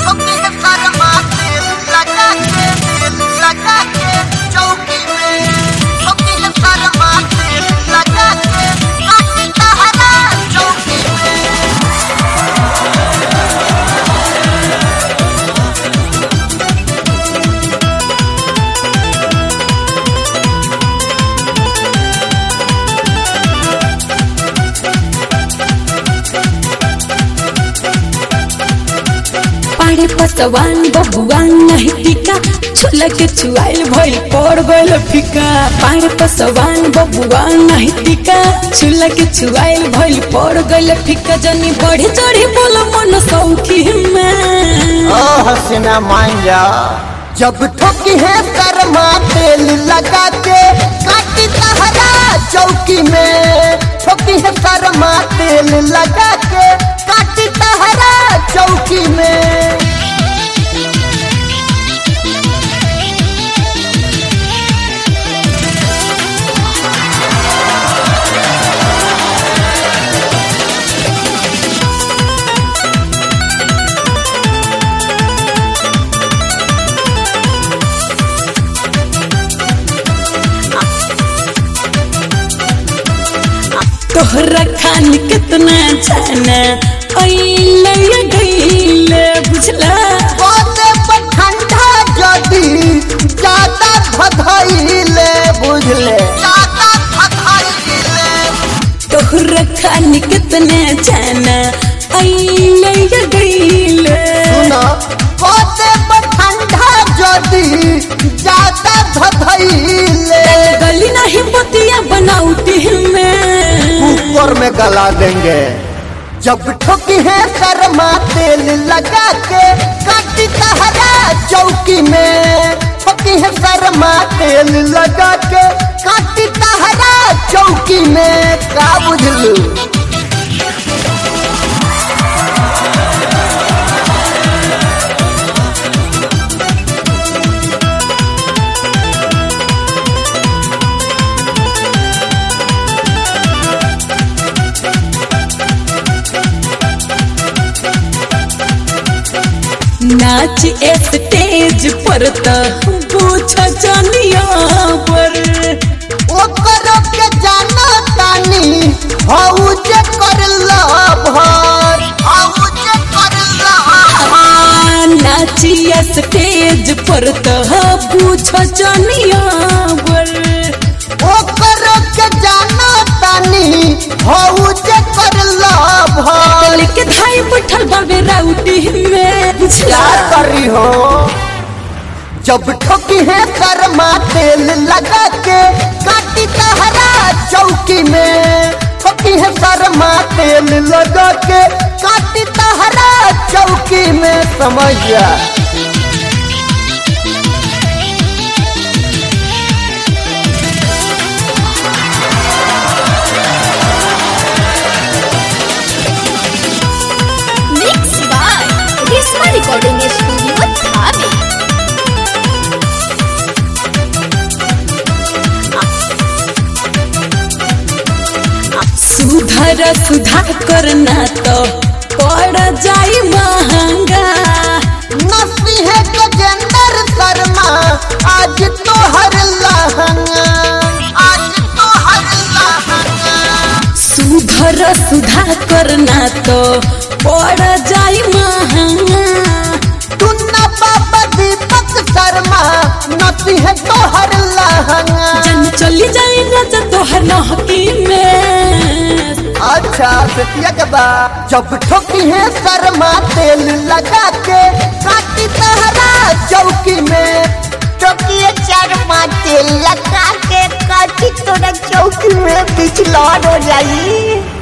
पाड़े पसवान बबुआन नहीं टिका छुला के छुआइल भइल पड़ गइल फिका। पाड़े पसवान बबुआन नहीं टिका छुला के छुआइल भइल पड़ गइल फिका। जनी बढ़ी चढ़ी बोलो मन सौखी में ओ हसीना मान जा जब ठोकी है कर्मा तेल लगा के काटी तहरा चौकी में। ठोकी है कर्मा तेल लगा के काटी तहरा चौकी में। तोहरा खान कितना जाना अइले गइले बुझला। बोले पर ठंडा जदी ज्यादा भधइले बुझले ज्यादा भधइले। तोहरा खान कितना जाना अइले गइले। सुना बोले पर ठंडा जदी ज्यादा भधइले। गली नहीं बतिया बनाउती में कुकर में गला देंगे जब ठोकी है कर्मा तेल लगा के काटी तहरा चौकी में। ठोकी है कर्मा तेल लगा के काटी तहरा चौकी में। का बुझलू नाच स्टेज पर पूछ जानिया पर ओकर के जाना तानी हऊ जे करला भर हऊ जे करला भर। नाच स्टेज पर पूछ जानिया पर ओकर के जाना तानी हऊ जे करला भर। के धाई बैठल बाबे राउटी में क्या करी हो जब ठोकी है कर्मा तेल लगा के काटी तहरा चौकी में। ठोकी है कर्मा तेल लगा के काटी तहरा चौकी में। समझ जा रिकॉर्डिंग स्टूडियो थाने। सुधा करना तो पड़ जाई महंगा। नसी है गजेंद्र शर्मा आज तो हर लहंगा आज तो हर लहंगा। सुधा करना तो पड़ जाई महंगा। टुन्ना बाबा दीपक शर्मा नसी है तो हर लहंगा। जन चली जाई राजा तोहर नहकी में। अच्छा सतिया के बाद जब ठोकी है कर्मा तेल लगा के काटी तहरा चौकी में। ठोकी है कर्मा तेल लगा के काटी तोरा चौकी में। पिछला हो जाई।